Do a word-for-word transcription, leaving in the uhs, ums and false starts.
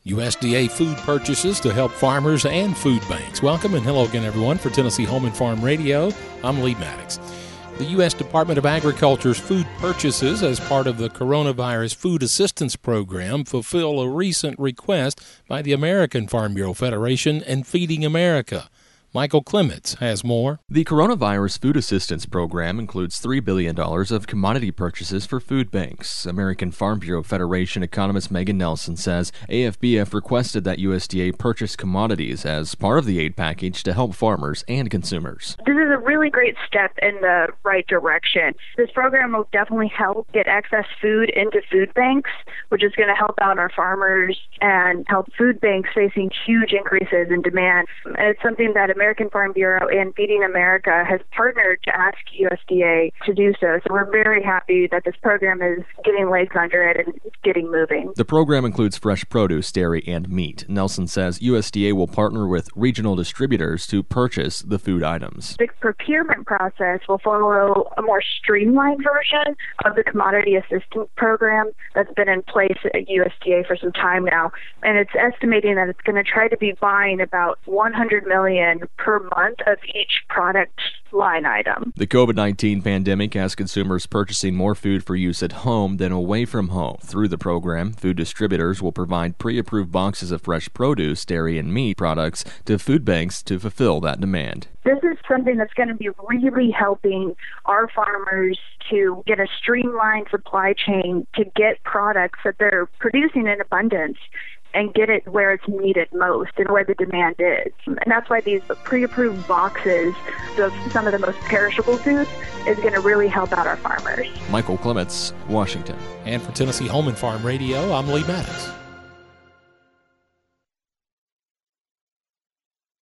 U S D A food purchases to help farmers and food banks. Welcome and hello again, everyone. For Tennessee Home and Farm Radio, I'm Lee Maddox. The U S Department of Agriculture's food purchases as part of the Coronavirus Food Assistance Program fulfill a recent request by the American Farm Bureau Federation and Feeding America. Michael Clements has more. The Coronavirus Food Assistance Program includes three billion dollars of commodity purchases for food banks. American Farm Bureau Federation economist Megan Nelson says A F B F requested that U S D A purchase commodities as part of the aid package to help farmers and consumers. This is a really great step in the right direction. This program will definitely help get excess food into food banks, which is going to help out our farmers and help food banks facing huge increases in demand. And it's something that American Farm Bureau and Feeding America has partnered to ask U S D A to do so. So we're very happy that this program is getting legs under it and getting moving. The program includes fresh produce, dairy, and meat. Nelson says U S D A will partner with regional distributors to purchase the food items. The procurement process will follow a more streamlined version of the Commodity Assistance Program that's been in place at U S D A for some time now. And it's estimating that it's going to try to be buying about one hundred million dollars per month of each product line item. The covid nineteen pandemic has consumers purchasing more food for use at home than away from home. Through the program, food distributors will provide pre-approved boxes of fresh produce, dairy, and meat products to food banks to fulfill that demand. This is something that's going to be really helping our farmers to get a streamlined supply chain to get products that they're producing in abundance and get it where it's needed most and where the demand is. And that's why these pre-approved boxes of some of the most perishable foods is going to really help out our farmers. Michael Clements, Washington. And for Tennessee Home and Farm Radio, I'm Lee Maddox.